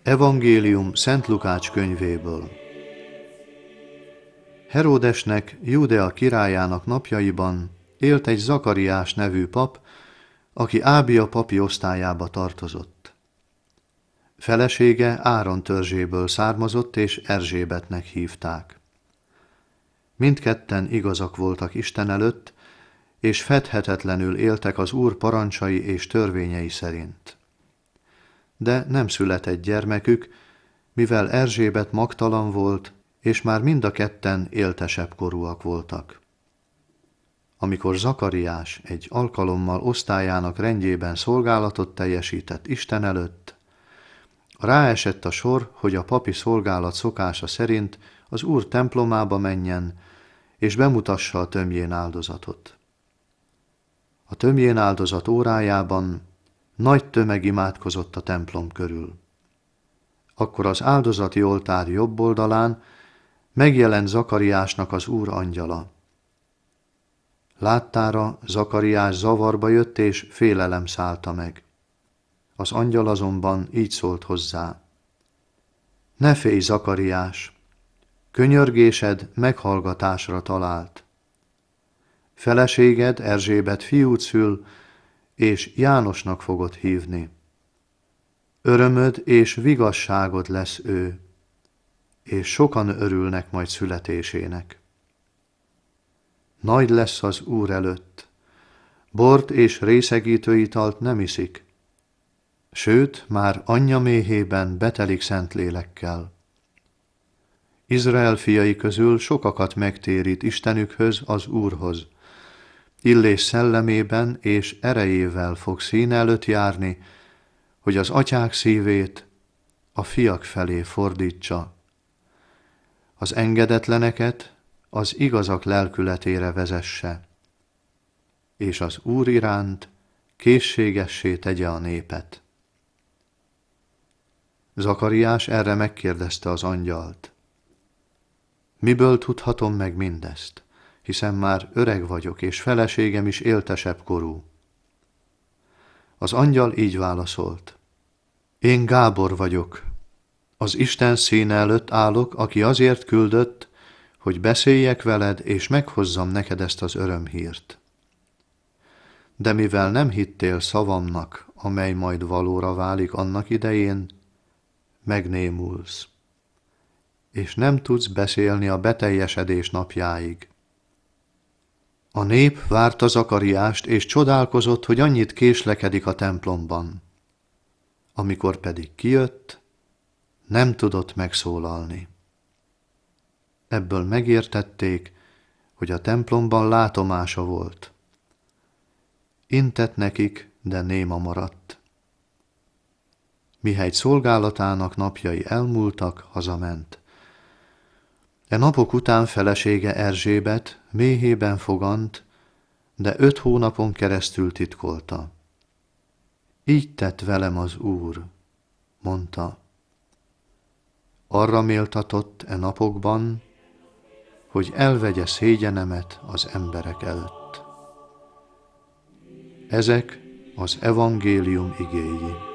Evangélium Szent Lukács könyvéből. Heródesnek, Júdea királyának napjaiban élt egy Zakariás nevű pap, aki Ábia papi osztályába tartozott. Felesége Áron törzséből származott, és Erzsébetnek hívták. Mindketten igazak voltak Isten előtt, és fedhetetlenül éltek az Úr parancsai és törvényei szerint. De nem született gyermekük, mivel Erzsébet magtalan volt, és már mind a ketten éltesebb korúak voltak. Amikor Zakariás egy alkalommal osztályának rendjében szolgálatot teljesített Isten előtt, ráesett a sor, hogy a papi szolgálat szokása szerint az Úr templomába menjen, és bemutassa a tömjén áldozatot. A tömjén áldozat órájában nagy tömeg imádkozott a templom körül. Akkor az áldozati oltár jobb oldalán megjelent Zakariásnak az Úr angyala. Láttára Zakariás zavarba jött, és félelem szállta meg. Az angyal azonban így szólt hozzá: Ne félj, Zakariás, könyörgésed meghallgatásra talált. Feleséged Erzsébet fiút szül, és Jánosnak fogod hívni. Örömöd és vigasságod lesz ő, és sokan örülnek majd születésének. Nagy lesz az Úr előtt, bort és részegítő italt nem iszik, sőt, már anyja méhében betelik Szentlélekkel. Izrael fiai közül sokakat megtérít Istenükhöz, az Úrhoz. Illés szellemében és erejével fog színe előtt járni, hogy az atyák szívét a fiak felé fordítsa. Az engedetleneket az igazak lelkületére vezesse, és az Úr iránt készségessé tegye a népet. Zakariás erre megkérdezte az angyalt: Miből tudhatom meg mindezt, hiszen már öreg vagyok, és feleségem is éltesebb korú? Az angyal így válaszolt: Én Gábor vagyok, az Isten színe előtt állok, aki azért küldött, hogy beszéljek veled, és meghozzam neked ezt az örömhírt. De mivel nem hittél szavamnak, amely majd valóra válik annak idején, megnémulsz, és nem tudsz beszélni a beteljesedés napjáig. A nép várta Zakariást, és csodálkozott, hogy annyit késlekedik a templomban. Amikor pedig kijött, nem tudott megszólalni. Ebből megértették, hogy a templomban látomása volt. Intett nekik, de néma maradt. Mihelyt szolgálatának napjai elmúltak, hazament. E napok után felesége Erzsébet méhében fogant, de 5 hónapon keresztül titkolta. Így tett velem az Úr, mondta. Arra méltatott e napokban, hogy elvegye szégyenemet az emberek előtt. Ezek az evangélium igéi.